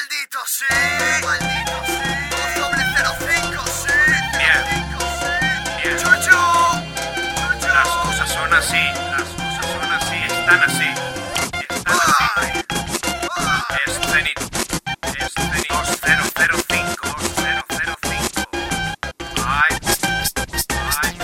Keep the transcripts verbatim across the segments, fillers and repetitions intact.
maldito, sí. Maldito, sí. Dos doble cero cinco, sí. Bien. Bien. Chuchu. Las cosas son así. Las cosas son así. Están así. Están así. Es Zenit. Es Zenit. Dos cero cero cinco. Dos cero cero cinco. Ay. Ay.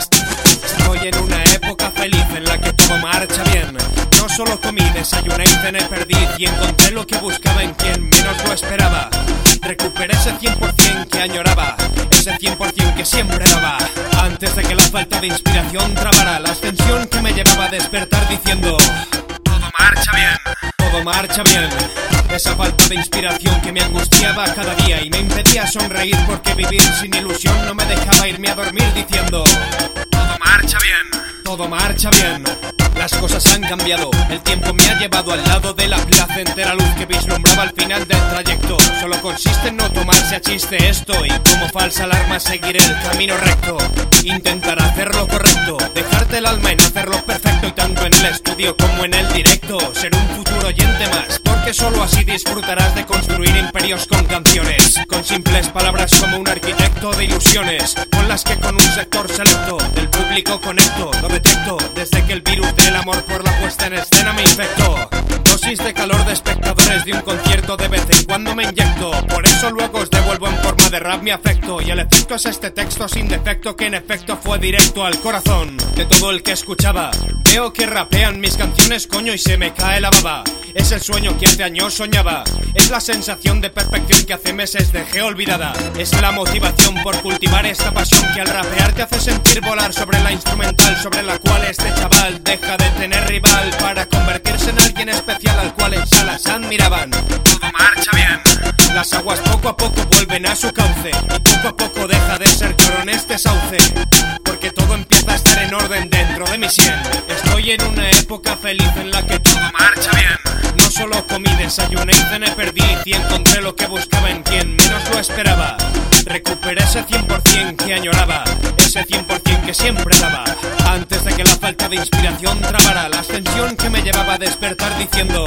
Estoy en una época feliz en la que todo marcha bien. No solo comí, desayuné y cené perdiz y encontré lo que buscaba en quien menos lo esperaba. Recuperé ese cien por cien que añoraba, ese cien por cien que siempre daba, antes de que la falta de inspiración trabara la ascensión que me llevaba a despertar diciendo: Todo marcha bien. todo marcha bien. Esa falta de inspiración que me angustiaba cada día y me impedía sonreír porque vivir sin ilusión no me dejaba irme a dormir diciendo: Todo marcha bien. todo marcha bien. Las cosas han cambiado, el tiempo me ha llevado al lado de la placentera luz que vislumbraba al final del trayecto. Solo consiste en no tomarse a chiste esto y como falsa alarma seguir el camino recto. Intentar hacer lo correcto, dejarte el alma en hacerlo perfecto y tanto en el estudio como en el directo. Ser un futuro oyente más, porque solo así disfrutarás de construir imperios con canciones, con simples palabras como un arquitecto de ilusiones, con las que con un sector selecto del público conecto. Lo detecto desde que el virus de el amor por la puesta en escena me infectó. Dosis de calor de espectadores de un concierto de vez en cuando me inyecto. Por eso luego os devuelvo en forma de rap mi afecto. Y el efecto es este texto sin defecto que en efecto fue directo al corazón de todo el que escuchaba. Veo que rapean mis canciones, coño, y se me cae la baba. Es el sueño que hace años soñaba. Es la sensación de perfección que hace meses dejé olvidada. Es la motivación por cultivar esta pasión que al rapear te hace sentir volar sobre la instrumental sobre la cual este chaval deja de tener rival para convertirse en alguien especial al cual en salas admiraban. Todo marcha bien. Las aguas poco a poco vuelven a su cauce y poco a poco deja de ser cloro en este sauce, porque todo empieza a estar en orden dentro de mi sien. Estoy en una época feliz en la que todo marcha bien. No solo comí, desayuné y cené perdiz y encontré lo que buscaba en quien menos lo esperaba. Recuperé ese cien por cien que añoraba, ese cien por cien que siempre daba, antes de que la falta de inspiración trabara la ascensión que me llevaba a despertar diciendo: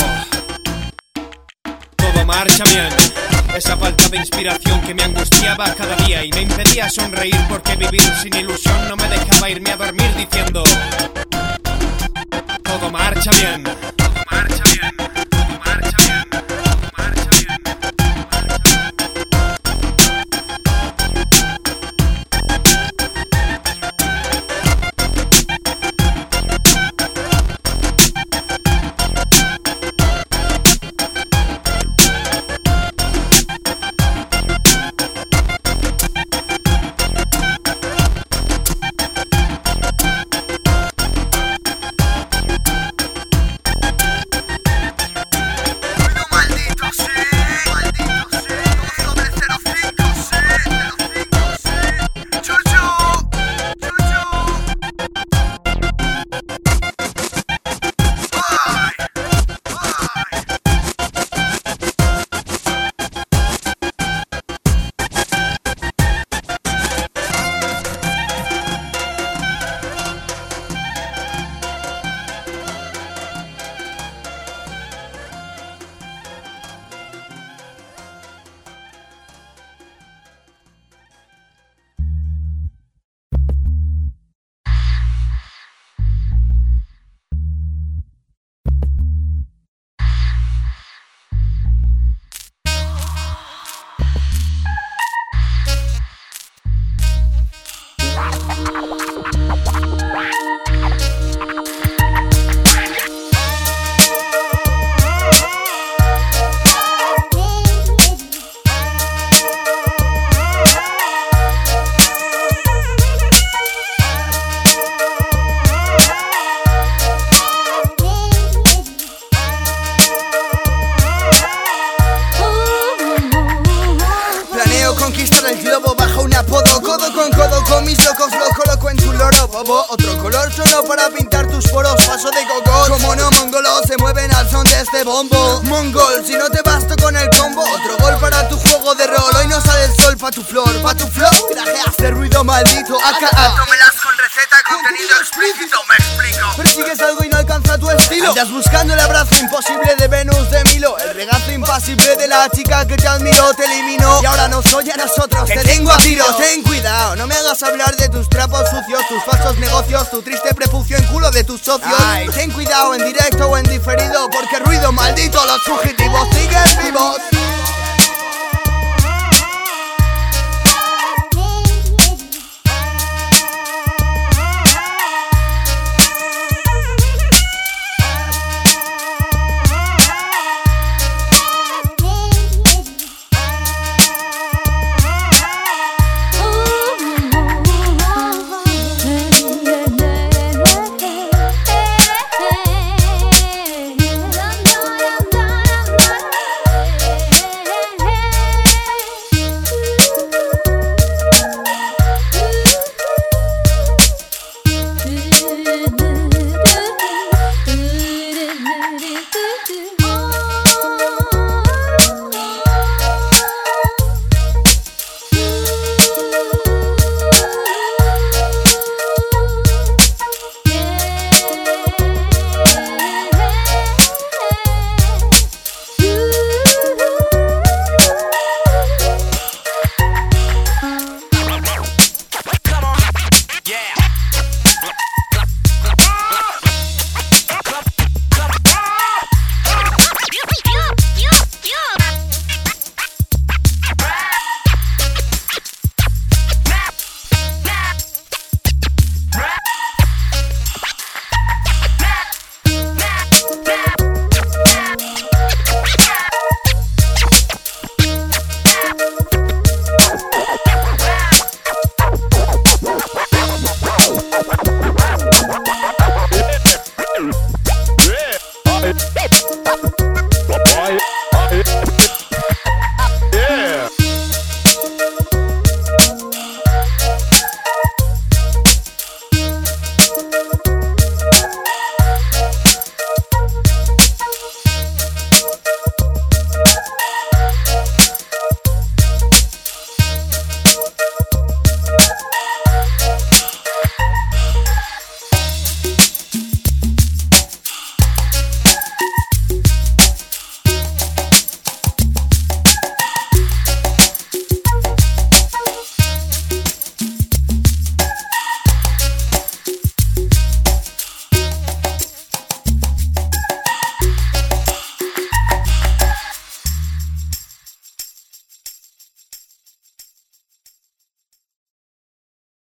todo marcha bien. Esa falta de inspiración que me angustiaba cada día y me impedía sonreír porque vivir sin ilusión no me dejaba irme a dormir diciendo: todo marcha bien. Todo marcha bien. Todo marcha bien. Todo marcha bien. Conquistar el globo bajo un apodo, codo con codo con mis locos, lo coloco en tu loro bobo. Otro color solo para pintar tus poros, paso de gogol. Como no mongolos se mueven al son de este bombo. Mongol, si no te basto con el combo. Otro gol para tu juego de rol, hoy no sale el sol pa' tu flor, pa' tu flow. Grajeaste ruido maldito, acá Tómelas con receta, contenido explícito, me explico. Persigues algo y no alcanza tu estilo. Andas buscando el abrazo imposible de Venus de Milo, el regazo impasible de la chica que te admiró te eliminó y ahora no soy a nosotros, te tengo a tiros. Ten cuidado, no me hagas hablar de tus trapos sucios, tus falsos negocios, tu triste prepucio en culo de tus socios. Ay, ten cuidado en directo o en diferido, porque ruido maldito los fugitivos siguen vivos.